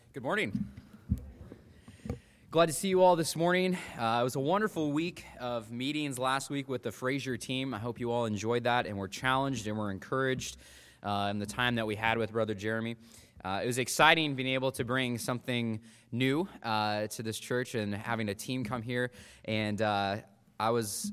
Good morning. Glad to see you all this morning. It was a wonderful week of meetings last week with the Fraser team. I hope you all enjoyed that and were challenged and were encouraged in the time that we had with Brother Jeremy. It was exciting being able to bring something new to this church and having a team come here. And I was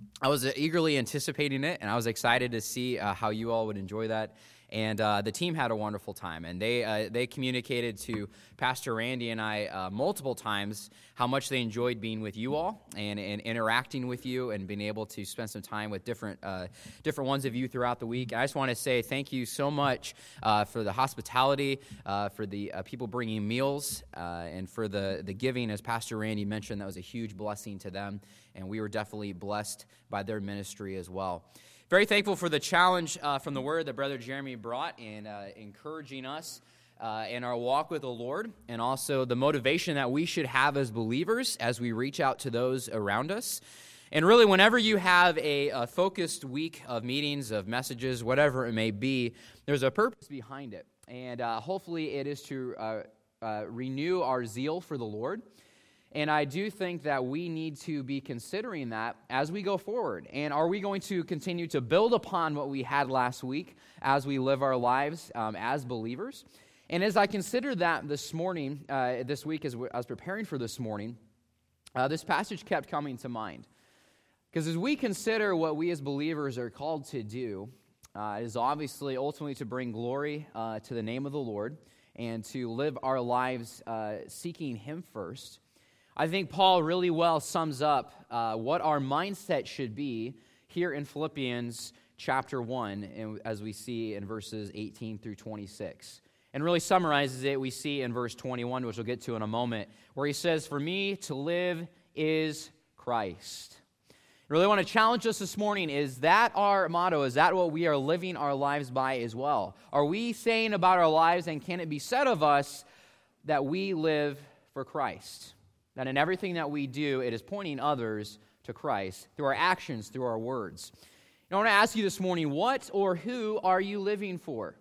eagerly anticipating it, and I was excited to see how you all would enjoy that. And the team had a wonderful time, and they communicated to Pastor Randy and I multiple times how much they enjoyed being with you all and interacting with you and being able to spend some time with different ones of you throughout the week. I just want to say thank you so much for the hospitality, for the people bringing meals, and for the giving. As Pastor Randy mentioned, that was a huge blessing to them, and we were definitely blessed by their ministry as well. Very thankful for the challenge from the word that Brother Jeremy brought in encouraging us in our walk with the Lord, and also the motivation that we should have as believers as we reach out to those around us. And really, whenever you have a focused week of meetings, of messages, whatever it may be, there's a purpose behind it. And hopefully it is to renew our zeal for the Lord. And I do think that we need to be considering that as we go forward. And are we going to continue to build upon what we had last week as we live our lives as believers? And as I considered that this morning, this week, as I was preparing for this morning, this passage kept coming to mind. Because as we consider what we as believers are called to do, is obviously ultimately to bring glory to the name of the Lord and to live our lives seeking Him first. I think Paul really well sums up what our mindset should be here in Philippians chapter 1, as we see in verses 18 through 26. And really summarizes it, we see in verse 21, which we'll get to in a moment, where he says, "For me to live is Christ." I really want to challenge us this morning, is that our motto? Is that what we are living our lives by as well? Are we saying about our lives, and can it be said of us, that we live for Christ? That in everything that we do, it is pointing others to Christ through our actions, through our words. I want to ask you this morning, what or who are you living for?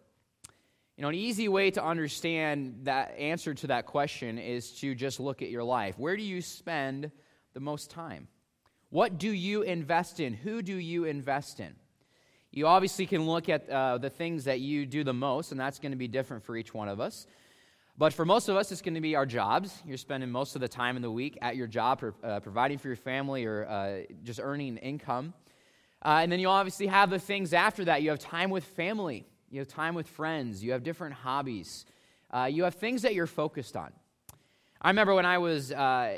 An easy way to understand that answer to that question is to just look at your life. Where do you spend the most time? What do you invest in? Who do you invest in? You obviously can look at the things that you do the most, and that's going to be different for each one of us. But for most of us, it's going to be our jobs. You're spending most of the time in the week at your job, providing for your family or just earning income. And then you obviously have the things after that. You have time with family. You have time with friends. You have different hobbies. You have things that you're focused on. I remember when I was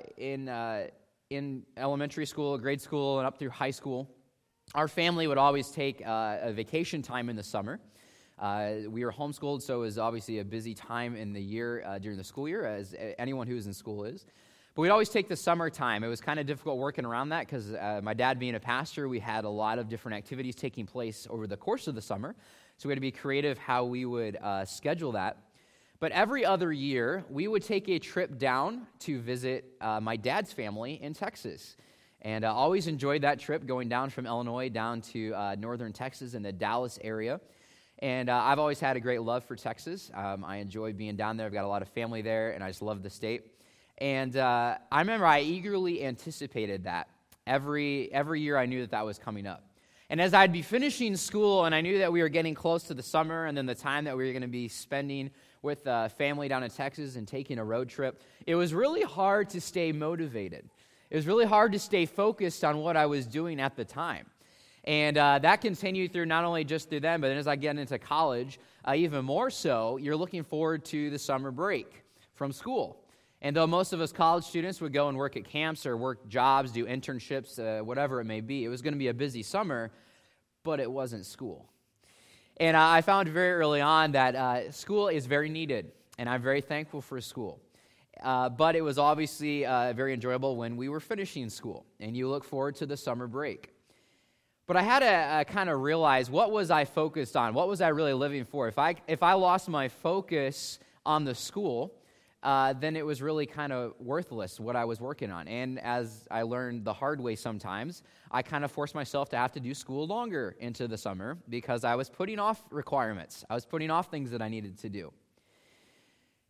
in elementary school, grade school, and up through high school, our family would always take a vacation time in the summer. We were homeschooled, so it was obviously a busy time in the year during the school year, as anyone who is in school is. But we'd always take the summertime. It was kind of difficult working around that because my dad being a pastor, we had a lot of different activities taking place over the course of the summer. So we had to be creative how we would schedule that. But every other year, we would take a trip down to visit my dad's family in Texas. And I always enjoyed that trip, going down from Illinois down to northern Texas in the Dallas area. And I've always had a great love for Texas. I enjoy being down there. I've got a lot of family there, and I just love the state. And I remember I eagerly anticipated that. Every year I knew that was coming up. And as I'd be finishing school, and I knew that we were getting close to the summer, and then the time that we were going to be spending with family down in Texas and taking a road trip, it was really hard to stay motivated. It was really hard to stay focused on what I was doing at the time. And that continued through not only just through them, but then as I get into college, even more so, you're looking forward to the summer break from school. And though most of us college students would go and work at camps or work jobs, do internships, whatever it may be, it was going to be a busy summer, but it wasn't school. And I found very early on that school is very needed, and I'm very thankful for school. But it was obviously very enjoyable when we were finishing school, and you look forward to the summer break. But I had to kind of realize, what was I focused on? What was I really living for? If I lost my focus on the school, then it was really kind of worthless what I was working on. And as I learned the hard way sometimes, I kind of forced myself to have to do school longer into the summer because I was putting off requirements. I was putting off things that I needed to do.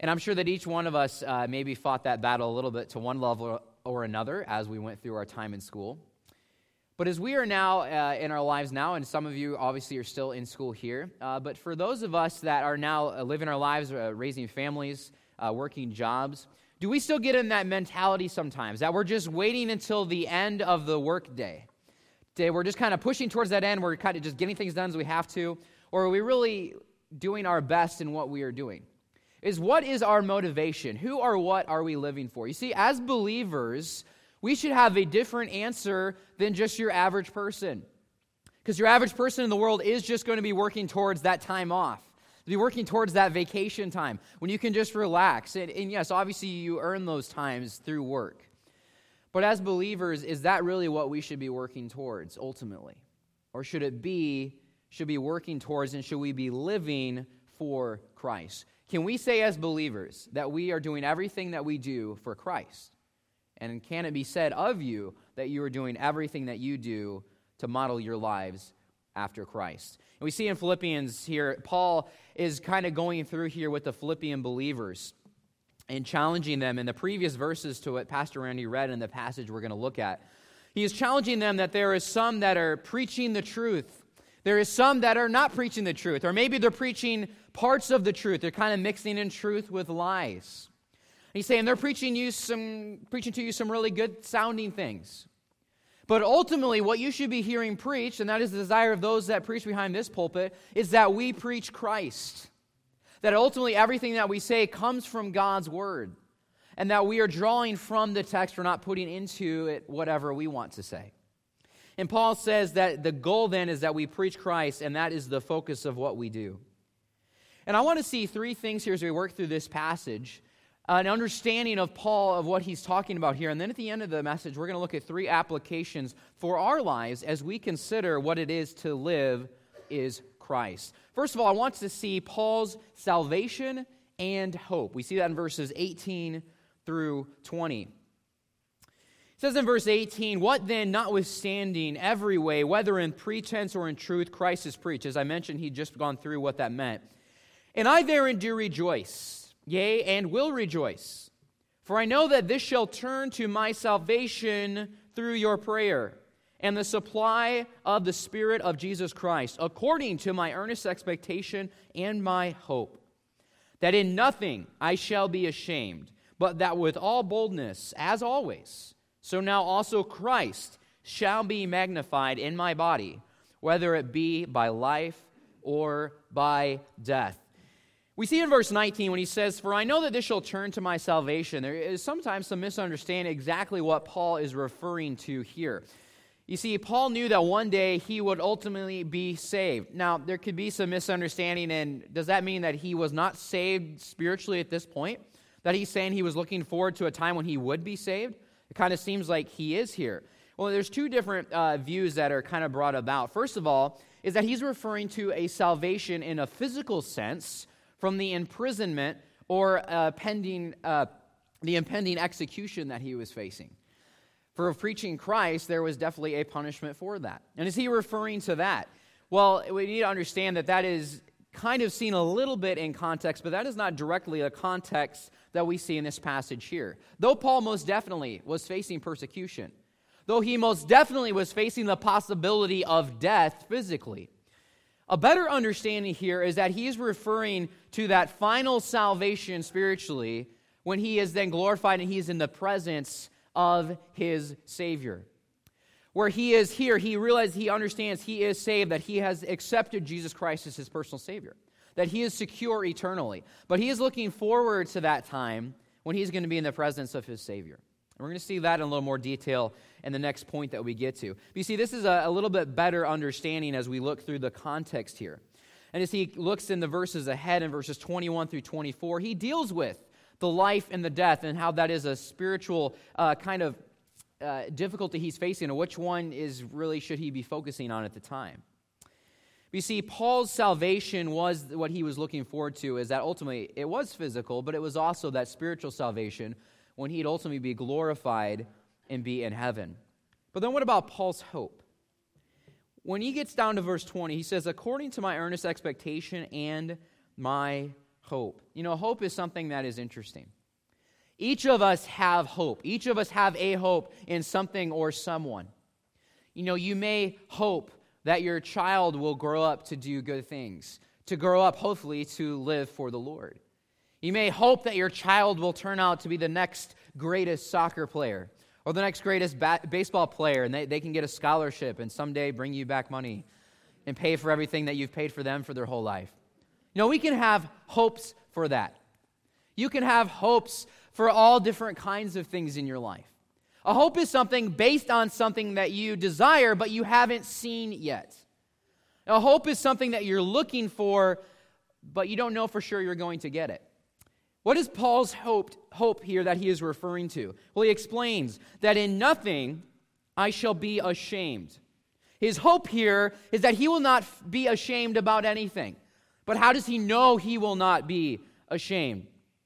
And I'm sure that each one of us maybe fought that battle a little bit to one level or another as we went through our time in school. But as we are now in our lives now, and some of you obviously are still in school here, but for those of us that are now living our lives, raising families, working jobs, do we still get in that mentality sometimes that we're just waiting until the end of the work day? We're just kind of pushing towards that end. We're kind of just getting things done as we have to. Or are we really doing our best in what we are doing? What is our motivation? Who or what are we living for? You see, as believers, we should have a different answer than just your average person. Because your average person in the world is just going to be working towards that time off. Be working towards that vacation time when you can just relax. And yes, obviously you earn those times through work. But as believers, is that really what we should be working towards ultimately? Or should be working towards, and should we be living for Christ? Can we say as believers that we are doing everything that we do for Christ? And can it be said of you that you are doing everything that you do to model your lives after Christ? And we see in Philippians here, Paul is kind of going through here with the Philippian believers and challenging them in the previous verses to what Pastor Randy read in the passage we're going to look at. He is challenging them that there is some that are preaching the truth. There is some that are not preaching the truth, or maybe they're preaching parts of the truth. They're kind of mixing in truth with lies. He's saying they're preaching to you some really good sounding things. But ultimately, what you should be hearing preached, and that is the desire of those that preach behind this pulpit, is that we preach Christ. That ultimately everything that we say comes from God's word. And that we are drawing from the text, we're not putting into it whatever we want to say. And Paul says that the goal then is that we preach Christ, and that is the focus of what we do. And I want to see three things here as we work through this passage. An understanding of Paul of what he's talking about here. And then at the end of the message, we're going to look at three applications for our lives as we consider what it is to live is Christ. First of all, I want to see Paul's salvation and hope. We see that in verses 18 through 20. It says in verse 18, "What then, notwithstanding every way, whether in pretense or in truth, Christ is preached." As I mentioned, he'd just gone through what that meant. "And I therein do rejoice. Yea, and will rejoice. For I know that this shall turn to my salvation through your prayer, and the supply of the Spirit of Jesus Christ, according to my earnest expectation and my hope, that in nothing I shall be ashamed, but that with all boldness, as always, so now also Christ shall be magnified in my body, whether it be by life or by death." We see in verse 19 when he says, "For I know that this shall turn to my salvation." There is sometimes some misunderstanding exactly what Paul is referring to here. You see, Paul knew that one day he would ultimately be saved. Now, there could be some misunderstanding, and does that mean that he was not saved spiritually at this point? That he's saying he was looking forward to a time when he would be saved? It kind of seems like he is here. Well, there's two different views that are kind of brought about. First of all, is that he's referring to a salvation in a physical sense, from the imprisonment or the impending execution that he was facing. For preaching Christ, there was definitely a punishment for that. And is he referring to that? Well, we need to understand that that is kind of seen a little bit in context, but that is not directly a context that we see in this passage here. Though Paul most definitely was facing persecution, though he most definitely was facing the possibility of death physically, a better understanding here is that he is referring to that final salvation spiritually when he is then glorified and he is in the presence of his Savior. Where he is here, he realizes, he understands he is saved, that he has accepted Jesus Christ as his personal Savior, that he is secure eternally. But he is looking forward to that time when he's going to be in the presence of his Savior. And we're going to see that in a little more detail in the next point that we get to. But you see, this is a little bit better understanding as we look through the context here. And as he looks in the verses ahead in verses 21 through 24, he deals with the life and the death and how that is a spiritual kind of difficulty he's facing, and which one is really should he be focusing on at the time. You see, Paul's salvation was what he was looking forward to, is that ultimately it was physical, but it was also that spiritual salvation when he'd ultimately be glorified and be in heaven. But then what about Paul's hope? When he gets down to verse 20, he says, "According to my earnest expectation and my hope. You know, hope is something that is interesting. Each of us have hope. Each of us have a hope in something or someone. You know, you may hope that your child will grow up to do good things, to grow up, hopefully, to live for the Lord. You may hope that your child will turn out to be the next greatest soccer player or the next greatest baseball player, and they can get a scholarship and someday bring you back money and pay for everything that you've paid for them for their whole life. You know, we can have hopes for that. You can have hopes for all different kinds of things in your life. A hope is something based on something that you desire, but you haven't seen yet. A hope is something that you're looking for, but you don't know for sure you're going to get it. What is Paul's hope here that he is referring to? Well, he explains that in nothing I shall be ashamed. His hope here is that he will not be ashamed about anything. But how does he know he will not be ashamed?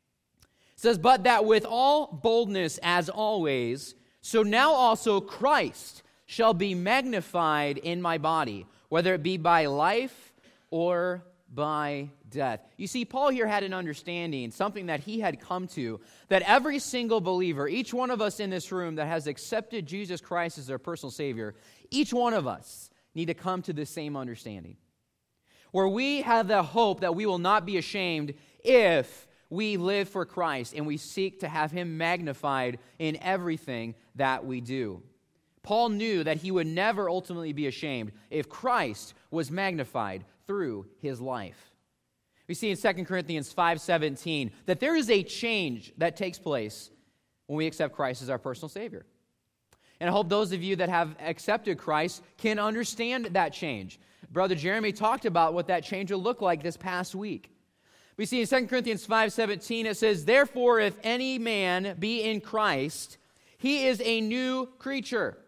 It says, but that with all boldness as always, so now also Christ shall be magnified in my body, whether it be by life or by death. You see, Paul here had an understanding, something that he had come to, that every single believer, each one of us in this room that has accepted Jesus Christ as their personal Savior, each one of us need to come to the same understanding, where we have the hope that we will not be ashamed if we live for Christ and we seek to have Him magnified in everything that we do. Paul knew that he would never ultimately be ashamed if Christ was magnified through his life. We see in 2 Corinthians 5:17 that there is a change that takes place when we accept Christ as our personal Savior. And I hope those of you that have accepted Christ can understand that change. Brother Jeremy talked about what that change will look like this past week. We see in 2 Corinthians 5:17 it says, therefore if any man be in Christ, he is a new creature.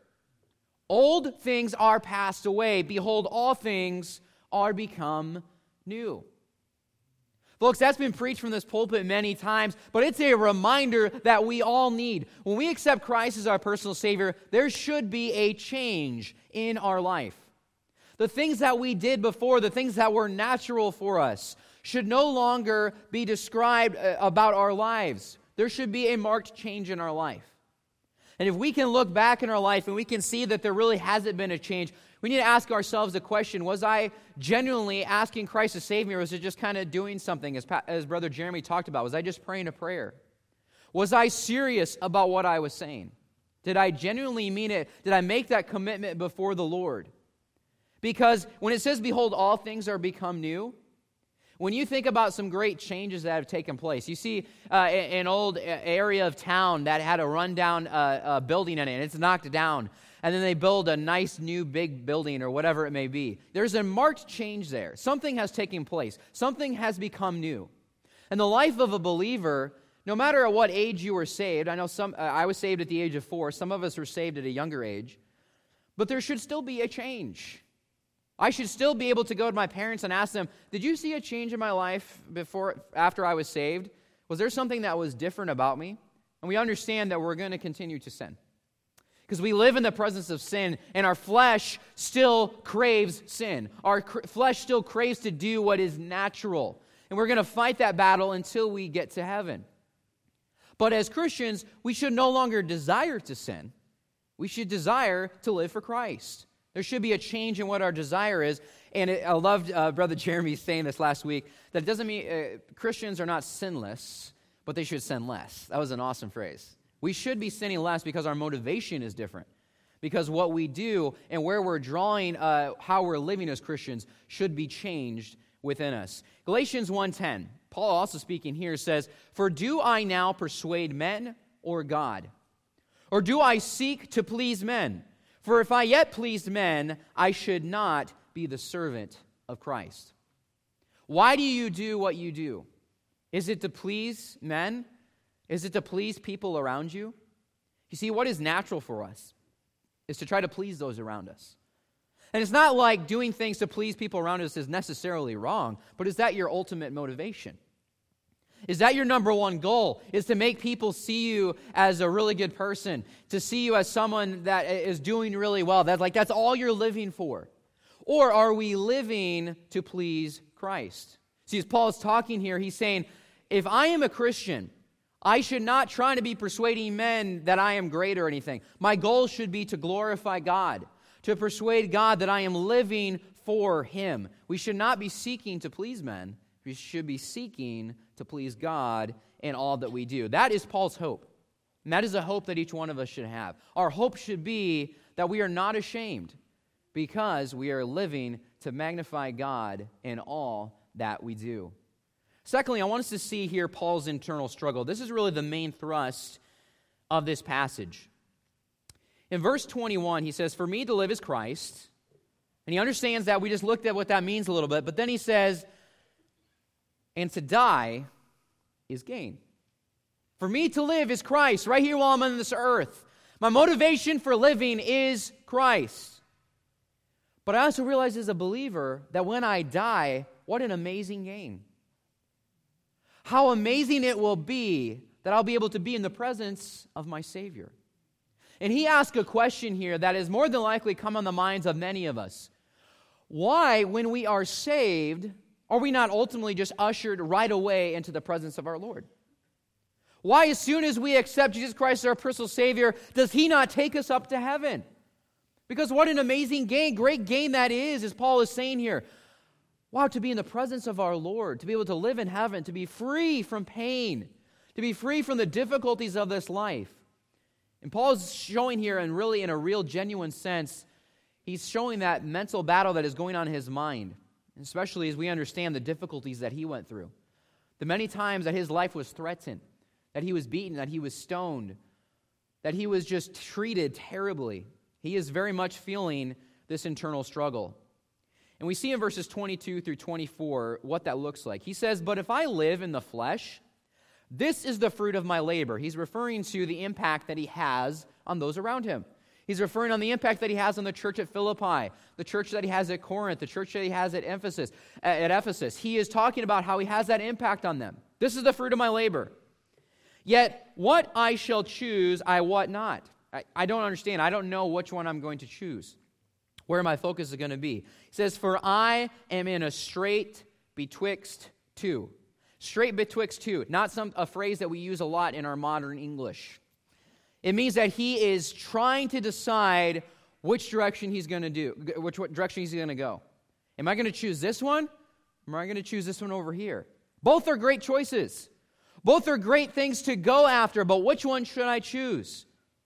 Old things are passed away. Behold, all things are become new. Folks, that's been preached from this pulpit many times, but it's a reminder that we all need. When we accept Christ as our personal Savior, there should be a change in our life. The things that we did before, the things that were natural for us, should no longer be described about our lives. There should be a marked change in our life. And if we can look back in our life and we can see that there really hasn't been a change, we need to ask ourselves the question, was I genuinely asking Christ to save me, or was it just kind of doing something, as Brother Jeremy talked about? Was I just praying a prayer? Was I serious about what I was saying? Did I genuinely mean it? Did I make that commitment before the Lord? Because when it says, behold, all things are become new, when you think about some great changes that have taken place, you see an old area of town that had a rundown building in it, and it's knocked down, and then they build a nice new big building or whatever it may be. There's a marked change there. Something has taken place. Something has become new. And the life of a believer, no matter at what age you were saved, I know I was saved at the age of 4. Some of us were saved at a younger age. But there should still be a change. I should still be able to go to my parents and ask them, did you see a change in my life after I was saved? Was there something that was different about me? And we understand that we're going to continue to sin. Because we live in the presence of sin, and our flesh still craves sin. Our flesh still craves to do what is natural. And we're going to fight that battle until we get to heaven. But as Christians, we should no longer desire to sin. We should desire to live for Christ. There should be a change in what our desire is. And I loved Brother Jeremy saying this last week, that it doesn't mean Christians are not sinless, but they should sin less. That was an awesome phrase. We should be sinning less because our motivation is different. Because what we do and where we're drawing how we're living as Christians should be changed within us. Galatians 1:10, Paul also speaking here says, for do I now persuade men or God? Or do I seek to please men? For if I yet pleased men, I should not be the servant of Christ. Why do you do what you do? Is it to please men? Is it to please people around you? You see, what is natural for us is to try to please those around us. And it's not like doing things to please people around us is necessarily wrong, but is that your ultimate motivation? Is that your number one goal? Is to make people see you as a really good person, to see you as someone that is doing really well. That's all you're living for. Or are we living to please Christ? See, as Paul is talking here, he's saying, if I am a Christian, I should not try to be persuading men that I am great or anything. My goal should be to glorify God, to persuade God that I am living for Him. We should not be seeking to please men. We should be seeking to please God in all that we do. That is Paul's hope. And that is a hope that each one of us should have. Our hope should be that we are not ashamed because we are living to magnify God in all that we do. Secondly, I want us to see here Paul's internal struggle. This is really the main thrust of this passage. In verse 21, he says, "For me to live is Christ." And he understands that. We just looked at what that means a little bit. But then he says, "And to die is gain." For me to live is Christ, right here while I'm on this earth. My motivation for living is Christ. But I also realize as a believer that when I die, what an amazing gain. How amazing it will be that I'll be able to be in the presence of my Savior. And he asks a question here that is more than likely come on the minds of many of us. Why, when we are saved, are we not ultimately just ushered right away into the presence of our Lord? Why, as soon as we accept Jesus Christ as our personal Savior, does He not take us up to heaven? Because what an amazing gain, great gain that is, as Paul is saying here. Wow, to be in the presence of our Lord, to be able to live in heaven, to be free from pain, to be free from the difficulties of this life. And Paul is showing here, and really in a real, genuine sense, he's showing that mental battle that is going on in his mind, especially as we understand the difficulties that he went through. The many times that his life was threatened, that he was beaten, that he was stoned, that he was just treated terribly. He is very much feeling this internal struggle. And we see in verses 22 through 24 what that looks like. He says, "But if I live in the flesh, this is the fruit of my labor." He's referring to the impact that he has on those around him. He's referring on the impact that he has on the church at Philippi, the church that he has at Corinth, the church that he has at Ephesus. He is talking about how he has that impact on them. This is the fruit of my labor. "Yet what I shall choose, I wot not." I don't understand. I don't know which one I'm going to choose, where my focus is going to be. He says, "For I am in a strait betwixt two." Strait betwixt two, not a phrase that we use a lot in our modern English. It means that he is trying to decide which direction he's going to do, which direction he's going to go. Am I going to choose this one? Or am I going to choose this one over here? Both are great choices. Both are great things to go after, but which one should I choose?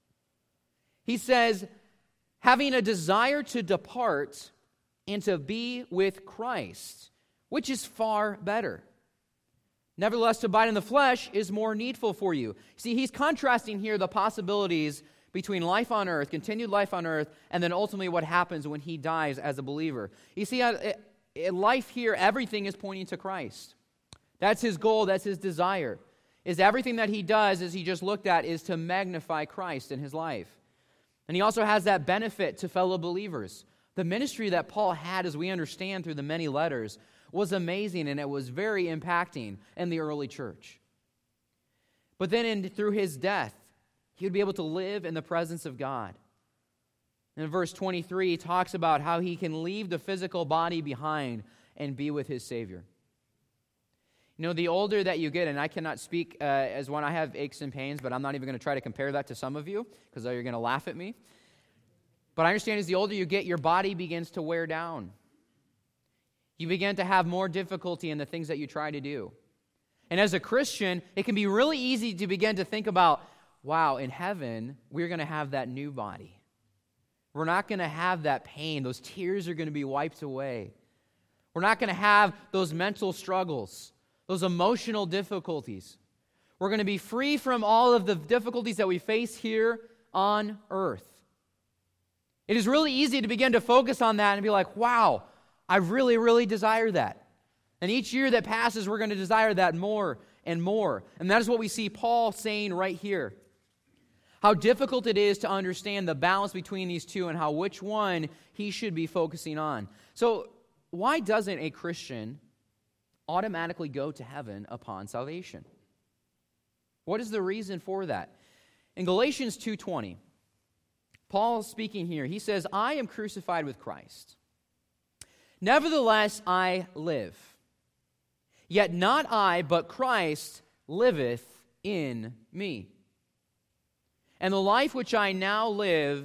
He says, "Having a desire to depart and to be with Christ, which is far better. Nevertheless, to abide in the flesh is more needful for you." See, he's contrasting here the possibilities between life on earth, continued life on earth, and then ultimately what happens when he dies as a believer. You see, in life here, everything is pointing to Christ. That's his goal, that's his desire. Is everything that he does, as he just looked at, is to magnify Christ in his life. And he also has that benefit to fellow believers. The ministry that Paul had, as we understand through the many letters, was amazing, and it was very impacting in the early church. But then through his death, he would be able to live in the presence of God. In verse 23, he talks about how he can leave the physical body behind and be with his Savior. You know, the older that you get, and I cannot speak as one, I have aches and pains, but I'm not even going to try to compare that to some of you, because you're going to laugh at me. But I understand as the older you get, your body begins to wear down. You begin to have more difficulty in the things that you try to do. And as a Christian, it can be really easy to begin to think about, wow, in heaven, we're going to have that new body. We're not going to have that pain. Those tears are going to be wiped away. We're not going to have those mental struggles, those emotional difficulties. We're going to be free from all of the difficulties that we face here on earth. It is really easy to begin to focus on that and be like, wow, I really, really desire that. And each year that passes, we're going to desire that more and more. And that is what we see Paul saying right here. How difficult it is to understand the balance between these two and how which one he should be focusing on. So why doesn't a Christian automatically go to heaven upon salvation? What is the reason for that? In Galatians 2:20, Paul speaking here, he says, "I am crucified with Christ. Nevertheless, I live. Yet not I, but Christ liveth in me. And the life which I now live,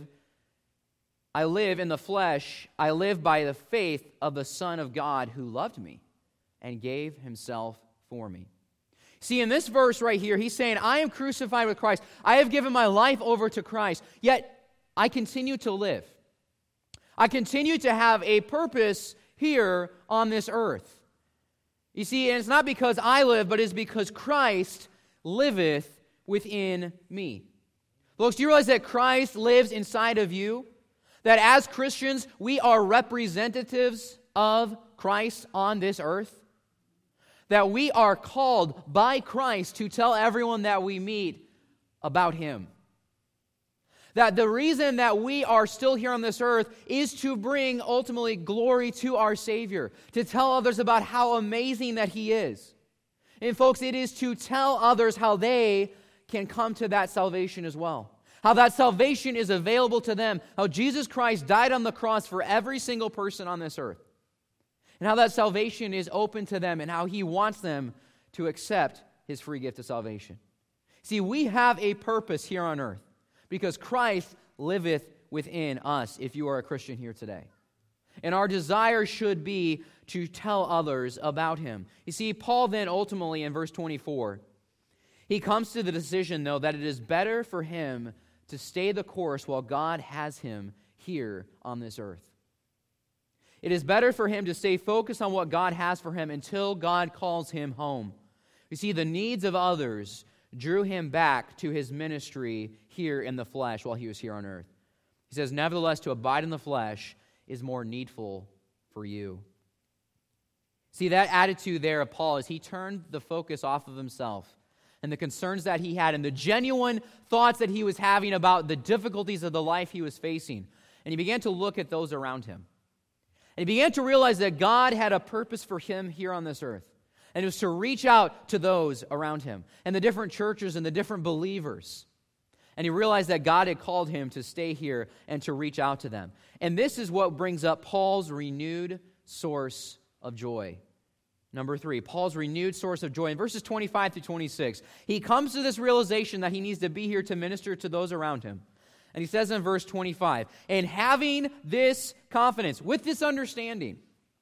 I live in the flesh, I live by the faith of the Son of God who loved me and gave himself for me. See, in this verse right here, he's saying, I am crucified with Christ. I have given my life over to Christ, yet I continue to live. I continue to have a purpose here on this earth. You see, and it's not because I live, but it's because Christ liveth within me. Folks, do you realize that Christ lives inside of you? That as Christians, we are representatives of Christ on this earth? That we are called by Christ to tell everyone that we meet about Him. That the reason that we are still here on this earth is to bring ultimately glory to our Savior, to tell others about how amazing that He is. And folks, it is to tell others how they can come to that salvation as well. How that salvation is available to them. How Jesus Christ died on the cross for every single person on this earth. And how that salvation is open to them and how He wants them to accept His free gift of salvation. See, we have a purpose here on earth because Christ liveth within us if you are a Christian here today. And our desire should be to tell others about Him. You see, Paul then ultimately in verse 24, he comes to the decision, though, that it is better for him to stay the course while God has him here on this earth. It is better for him to stay focused on what God has for him until God calls him home. You see, the needs of others drew him back to his ministry here in the flesh while he was here on earth. He says, nevertheless, to abide in the flesh is more needful for you. See, that attitude there of Paul is he turned the focus off of himself and the concerns that he had and the genuine thoughts that he was having about the difficulties of the life he was facing. And he began to look at those around him. And he began to realize that God had a purpose for him here on this earth. And it was to reach out to those around him and the different churches and the different believers. And he realized that God had called him to stay here and to reach out to them. And this is what brings up Paul's renewed source of joy. Number 3, Paul's renewed source of joy. In verses 25 to 26, he comes to this realization that he needs to be here to minister to those around him. And he says in verse 25, and having this confidence, with this understanding,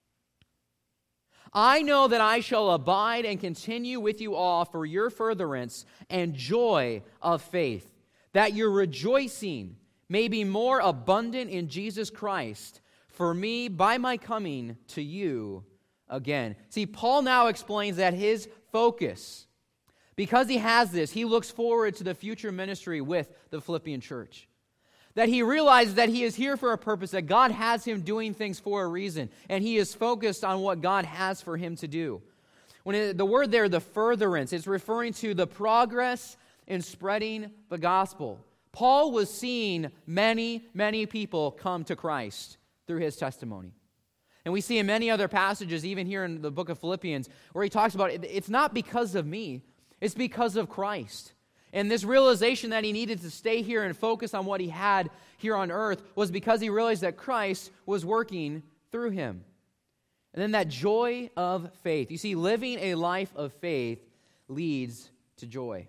I know that I shall abide and continue with you all for your furtherance and joy of faith, that your rejoicing may be more abundant in Jesus Christ for me by my coming to you again. See, Paul now explains that his focus, because he has this, he looks forward to the future ministry with the Philippian church. That he realizes that he is here for a purpose, that God has him doing things for a reason, and he is focused on what God has for him to do. The word there, the furtherance, it's referring to the progress in spreading the gospel. Paul was seeing many, many people come to Christ through his testimony. And we see in many other passages, even here in the book of Philippians, where he talks about it's not because of me, it's because of Christ. And this realization that he needed to stay here and focus on what he had here on earth was because he realized that Christ was working through him. And then that joy of faith. You see, living a life of faith leads to joy.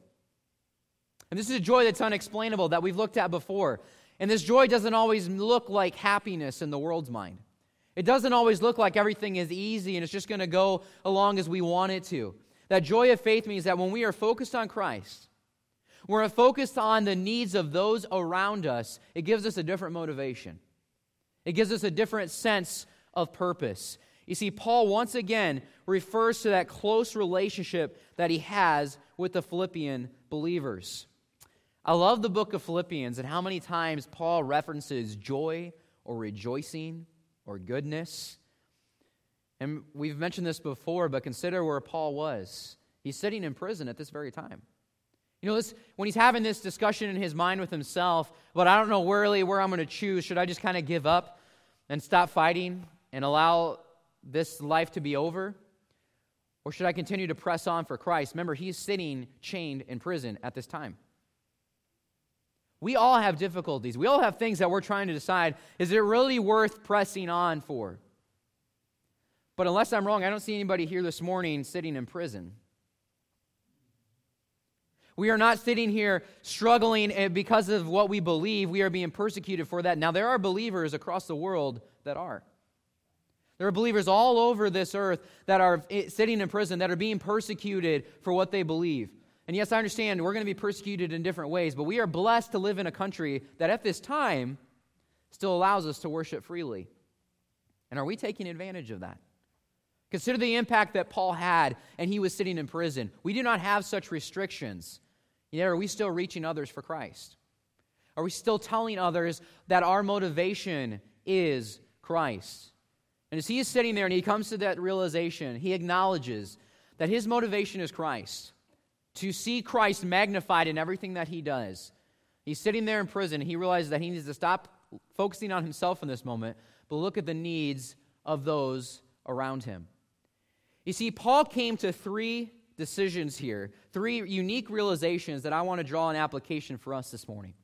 And this is a joy that's unexplainable that we've looked at before. And this joy doesn't always look like happiness in the world's mind. It doesn't always look like everything is easy and it's just going to go along as we want it to. That joy of faith means that when we are focused on Christ, we're focused on the needs of those around us, it gives us a different motivation. It gives us a different sense of purpose. You see, Paul once again refers to that close relationship that he has with the Philippian believers. I love the book of Philippians and how many times Paul references joy or rejoicing or goodness. And we've mentioned this before, but consider where Paul was. He's sitting in prison at this very time. You know, when he's having this discussion in his mind with himself, but I don't know really where I'm going to choose. Should I just kind of give up and stop fighting and allow this life to be over? Or should I continue to press on for Christ? Remember, he's sitting chained in prison at this time. We all have difficulties. We all have things that we're trying to decide, is it really worth pressing on for? But unless I'm wrong, I don't see anybody here this morning sitting in prison. We are not sitting here struggling because of what we believe. We are being persecuted for that. Now, there are believers across the world that are. There are believers all over this earth that are sitting in prison, that are being persecuted for what they believe. And yes, I understand we're going to be persecuted in different ways, but we are blessed to live in a country that at this time still allows us to worship freely. And are we taking advantage of that? Consider the impact that Paul had, and he was sitting in prison. We do not have such restrictions. Yet are we still reaching others for Christ? Are we still telling others that our motivation is Christ? And as he is sitting there and he comes to that realization, he acknowledges that his motivation is Christ, to see Christ magnified in everything that he does. He's sitting there in prison, and he realizes that he needs to stop focusing on himself in this moment, but look at the needs of those around him. You see, Paul came to three decisions here, three unique realizations that I want to draw an application for us this morning.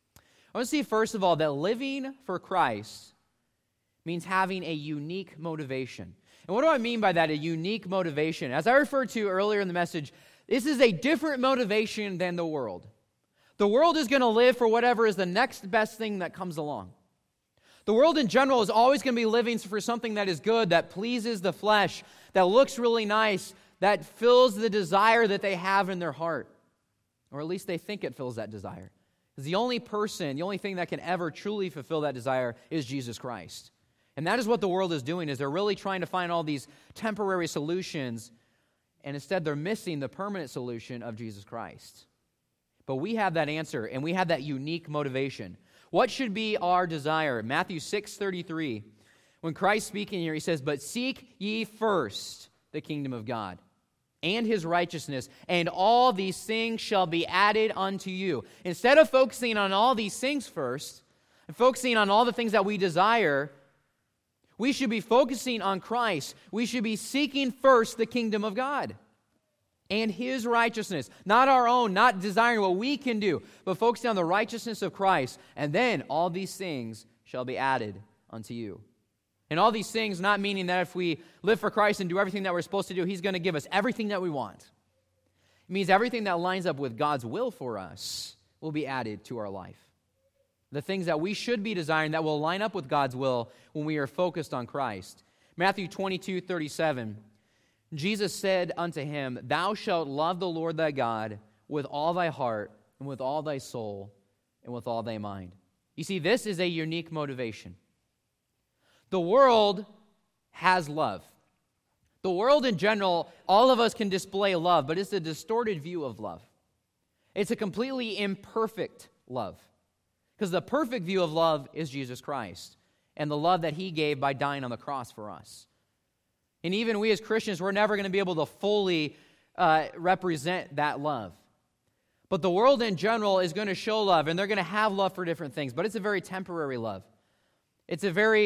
I want to see, first of all, that living for Christ means having a unique motivation. And what do I mean by that, a unique motivation? As I referred to earlier in the message, this is a different motivation than the world. The world is going to live for whatever is the next best thing that comes along. The world in general is always going to be living for something that is good, that pleases the flesh, that looks really nice, that fills the desire that they have in their heart. Or at least they think it fills that desire. Because the only thing that can ever truly fulfill that desire is Jesus Christ. And that is what the world is doing, is they're really trying to find all these temporary solutions, and instead they're missing the permanent solution of Jesus Christ. But we have that answer, and we have that unique motivation. What should be our desire? Matthew 6:33, when Christ speaking here, he says, "But seek ye first the kingdom of God and his righteousness, and all these things shall be added unto you." Instead of focusing on all these things first, and focusing on all the things that we desire, we should be focusing on Christ. We should be seeking first the kingdom of God and his righteousness. Not our own, not desiring what we can do, but focusing on the righteousness of Christ. And then all these things shall be added unto you. And all these things, not meaning that if we live for Christ and do everything that we're supposed to do, he's going to give us everything that we want. It means everything that lines up with God's will for us will be added to our life. The things that we should be desiring that will line up with God's will when we are focused on Christ. Matthew 22:37, Jesus said unto him, "Thou shalt love the Lord thy God with all thy heart and with all thy soul and with all thy mind." You see, this is a unique motivation. The world has love. The world in general, all of us can display love, but it's a distorted view of love. It's a completely imperfect love. Because the perfect view of love is Jesus Christ and the love that he gave by dying on the cross for us. And even we as Christians, we're never going to be able to fully represent that love. But the world in general is going to show love, and they're going to have love for different things, but it's a very temporary love. It's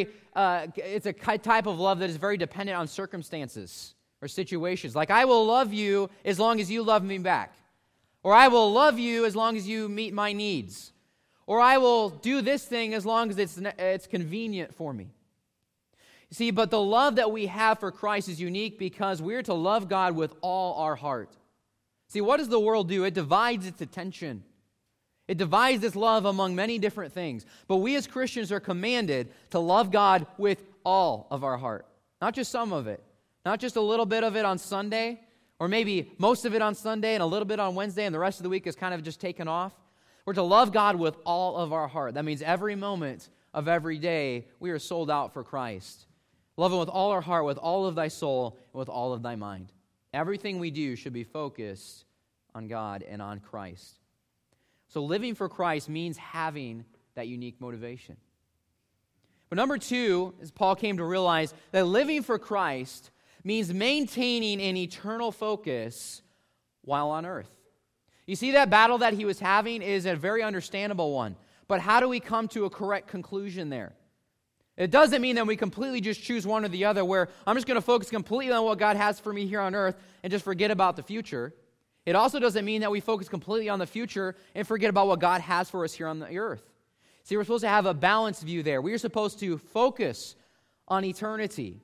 a type of love that is very dependent on circumstances or situations. Like, I will love you as long as you love me back. Or I will love you as long as you meet my needs. Or I will do this thing as long as it's convenient for me. You see, but the love that we have for Christ is unique because we're to love God with all our heart. See, what does the world do? It divides its attention. It divides its love among many different things. But we as Christians are commanded to love God with all of our heart. Not just some of it. Not just a little bit of it on Sunday, or maybe most of it on Sunday and a little bit on Wednesday, and the rest of the week is kind of just taken off. We're to love God with all of our heart. That means every moment of every day we are sold out for Christ. Love Him with all our heart, with all of thy soul, and with all of thy mind. Everything we do should be focused on God and on Christ. So living for Christ means having that unique motivation. But number two, as Paul came to realize, that living for Christ means maintaining an eternal focus while on earth. You see, that battle that he was having is a very understandable one. But how do we come to a correct conclusion there? It doesn't mean that we completely just choose one or the other, where I'm just going to focus completely on what God has for me here on earth and just forget about the future. It also doesn't mean that we focus completely on the future and forget about what God has for us here on the earth. See, we're supposed to have a balanced view there. We are supposed to focus on eternity,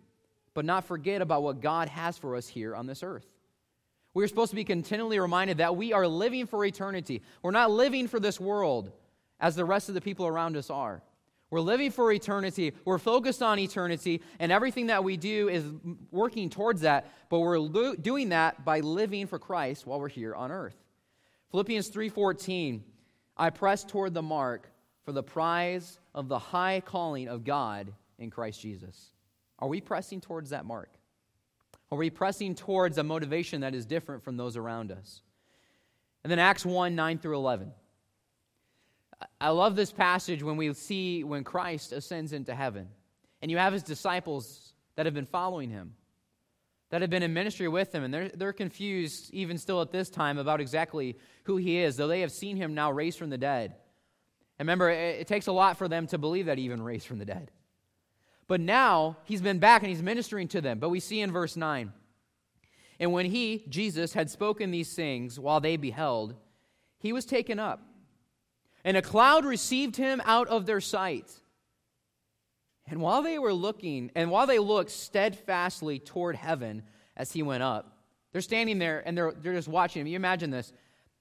but not forget about what God has for us here on this earth. We are supposed to be continually reminded that we are living for eternity. We're not living for this world as the rest of the people around us are. We're living for eternity. We're focused on eternity, and everything that we do is working towards that, but we're doing that by living for Christ while we're here on earth. Philippians 3:14, I press toward the mark for the prize of the high calling of God in Christ Jesus. Are we pressing towards that mark? Are we pressing towards a motivation that is different from those around us? And then Acts 1:9-11. I love this passage when we see when Christ ascends into heaven. And you have his disciples that have been following him, that have been in ministry with him, and they're confused even still at this time about exactly who he is, though they have seen him now raised from the dead. And remember, it takes a lot for them to believe that he even raised from the dead. But now, he's been back and he's ministering to them. But we see in verse 9, and when he, Jesus, had spoken these things while they beheld, he was taken up, and a cloud received him out of their sight. And while they looked steadfastly toward heaven as he went up, they're standing there and they're just watching him. You imagine this.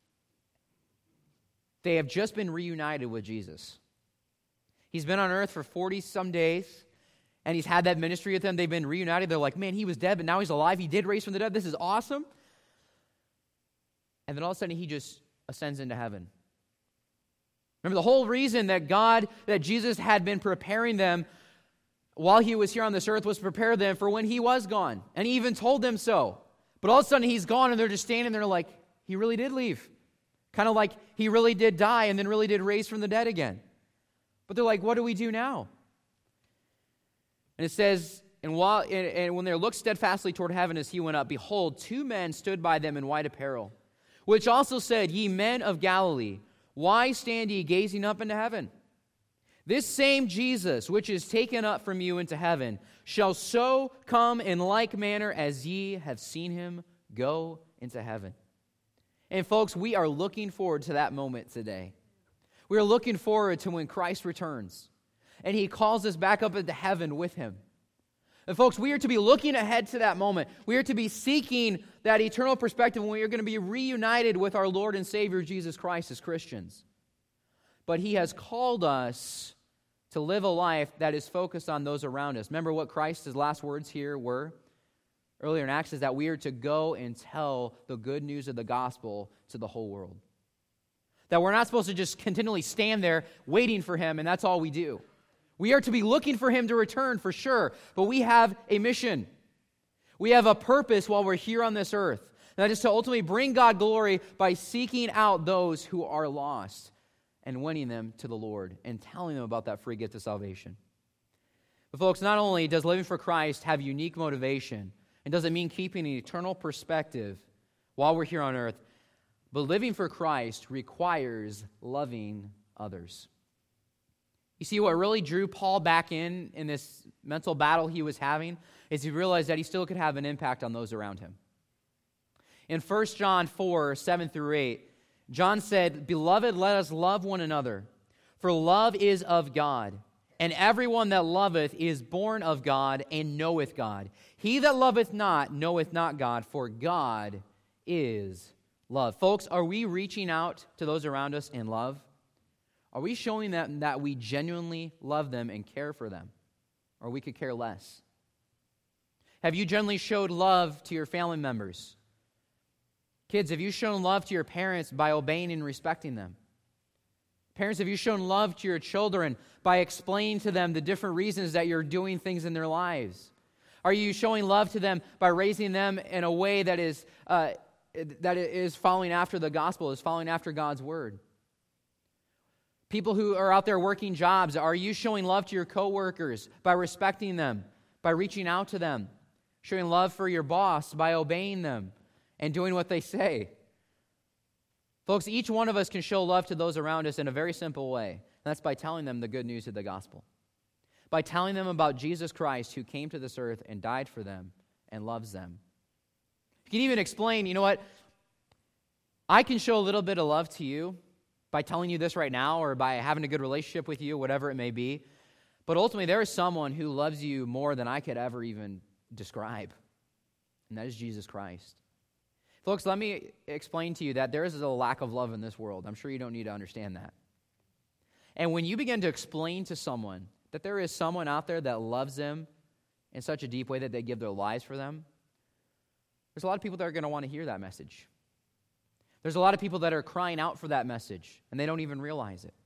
They have just been reunited with Jesus. He's been on earth for 40-some days, and he's had that ministry with them. They've been reunited. They're like, man, he was dead, but now he's alive. He did raise from the dead. This is awesome. And then all of a sudden, he just ascends into heaven. Remember, the whole reason that Jesus had been preparing them while he was here on this earth was to prepare them for when he was gone. And he even told them so. But all of a sudden, he's gone, and they're just standing there like, he really did leave. Kind of like he really did die and then really did raise from the dead again. But they're like, what do we do now? And it says, and when they looked steadfastly toward heaven as he went up, behold, 2 men stood by them in white apparel, which also said, ye men of Galilee, why stand ye gazing up into heaven? This same Jesus, which is taken up from you into heaven, shall so come in like manner as ye have seen him go into heaven. And folks, we are looking forward to that moment today. We are looking forward to when Christ returns and he calls us back up into heaven with him. And folks, we are to be looking ahead to that moment. We are to be seeking that eternal perspective when we are going to be reunited with our Lord and Savior Jesus Christ as Christians. But he has called us to live a life that is focused on those around us. Remember what Christ's last words here were? Earlier in Acts is that we are to go and tell the good news of the gospel to the whole world. That we're not supposed to just continually stand there waiting for him and that's all we do. We are to be looking for him to return for sure, but we have a mission. We have a purpose while we're here on this earth. And that is to ultimately bring God glory by seeking out those who are lost and winning them to the Lord and telling them about that free gift of salvation. But folks, not only does living for Christ have unique motivation, and does it mean keeping an eternal perspective while we're here on earth, but living for Christ requires loving others. You see, what really drew Paul back in this mental battle he was having is he realized that he still could have an impact on those around him. In 1 John 4:7-8, John said, beloved, let us love one another, for love is of God. And everyone that loveth is born of God and knoweth God. He that loveth not knoweth not God, for God is love. Folks, are we reaching out to those around us in love? Are we showing them that we genuinely love them and care for them? Or we could care less? Have you generally showed love to your family members? Kids, have you shown love to your parents by obeying and respecting them? Parents, have you shown love to your children by explaining to them the different reasons that you're doing things in their lives? Are you showing love to them by raising them in a way that is following after the gospel, is following after God's word? People who are out there working jobs, are you showing love to your coworkers by respecting them, by reaching out to them? Showing love for your boss by obeying them and doing what they say? Folks, each one of us can show love to those around us in a very simple way. And that's by telling them the good news of the gospel. By telling them about Jesus Christ who came to this earth and died for them and loves them. You can even explain, you know what? I can show a little bit of love to you by telling you this right now or by having a good relationship with you, whatever it may be. But ultimately, there is someone who loves you more than I could ever even describe, and that is Jesus Christ. Folks, let me explain to you that there is a lack of love in this world. I'm sure you don't need to understand that. And when you begin to explain to someone that there is someone out there that loves them in such a deep way that they give their lives for them, there's a lot of people that are going to want to hear that message. There's a lot of people that are crying out for that message, and they don't even realize it.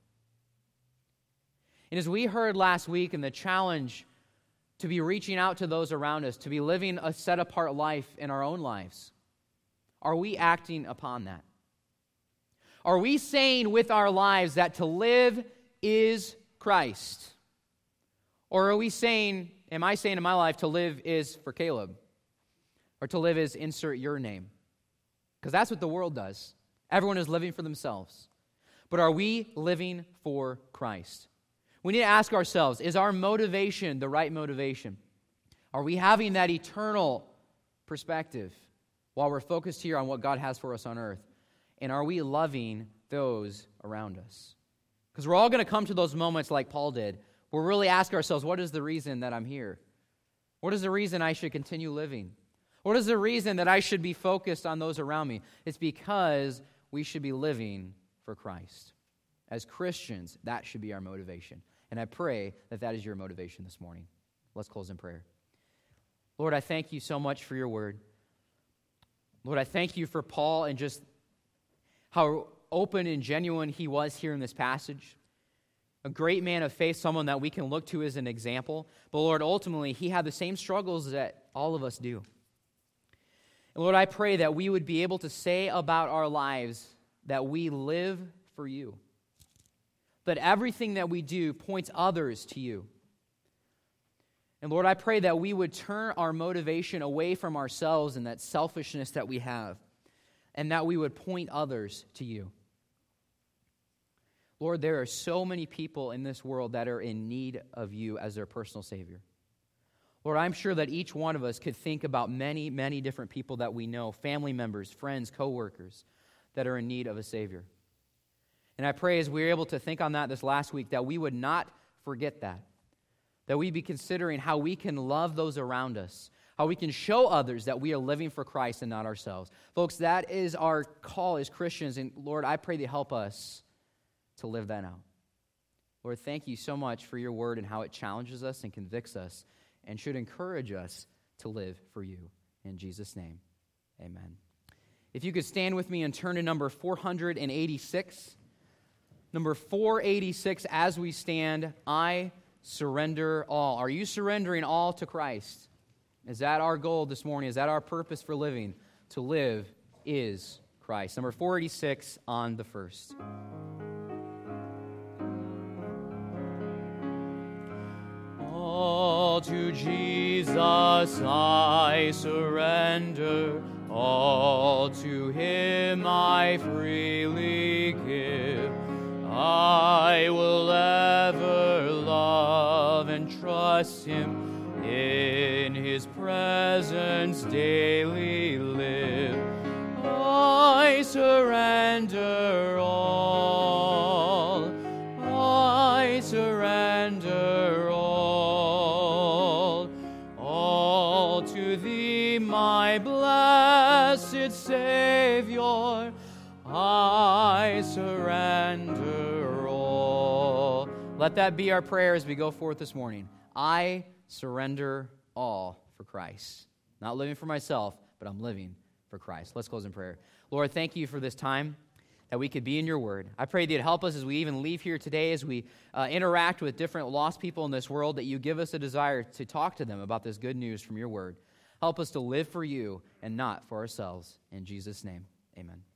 And as we heard last week in the challenge to be reaching out to those around us, to be living a set-apart life in our own lives, are we acting upon that? Are we saying with our lives that to live is Christ? Or are we saying, am I saying in my life to live is for Caleb? Or to live is insert your name? Because that's what the world does. Everyone is living for themselves. But are we living for Christ? We need to ask ourselves, is our motivation the right motivation? Are we having that eternal perspective while we're focused here on what God has for us on earth? And are we loving those around us? Because we're all going to come to those moments like Paul did, where we really ask ourselves, what is the reason that I'm here? What is the reason I should continue living? What is the reason that I should be focused on those around me? It's because we should be living for Christ. As Christians, that should be our motivation. And I pray that that is your motivation this morning. Let's close in prayer. Lord, I thank you so much for your word. Lord, I thank you for Paul and just how open and genuine he was here in this passage. A great man of faith, someone that we can look to as an example. But Lord, ultimately, he had the same struggles that all of us do. And Lord, I pray that we would be able to say about our lives that we live for you. That everything that we do points others to you. And Lord, I pray that we would turn our motivation away from ourselves and that selfishness that we have, and that we would point others to you. Lord, there are so many people in this world that are in need of you as their personal Savior. Lord, I'm sure that each one of us could think about many, many different people that we know, family members, friends, coworkers, that are in need of a Savior. And I pray as we were able to think on that this last week, that we would not forget that we'd be considering how we can love those around us, how we can show others that we are living for Christ and not ourselves. Folks, that is our call as Christians, and Lord, I pray that you help us to live that out. Lord, thank you so much for your word and how it challenges us and convicts us and should encourage us to live for you. In Jesus' name, amen. If you could stand with me and turn to number 486. Number 486, as we stand, I surrender all. Are you surrendering all to Christ? Is that our goal this morning? Is that our purpose for living? To live is Christ. Number 486 on the first. All to Jesus I surrender, all to Him I freely give. I will ever love and trust Him, in His presence daily live. I surrender all, I surrender all to Thee, my blessed Savior, I surrender all. Let that be our prayer as we go forth this morning. I surrender all for Christ. Not living for myself, but I'm living for Christ. Let's close in prayer. Lord, thank you for this time that we could be in your word. I pray that you'd help us as we even leave here today, as we interact with different lost people in this world, that you give us a desire to talk to them about this good news from your word. Help us to live for you and not for ourselves. In Jesus' name, amen.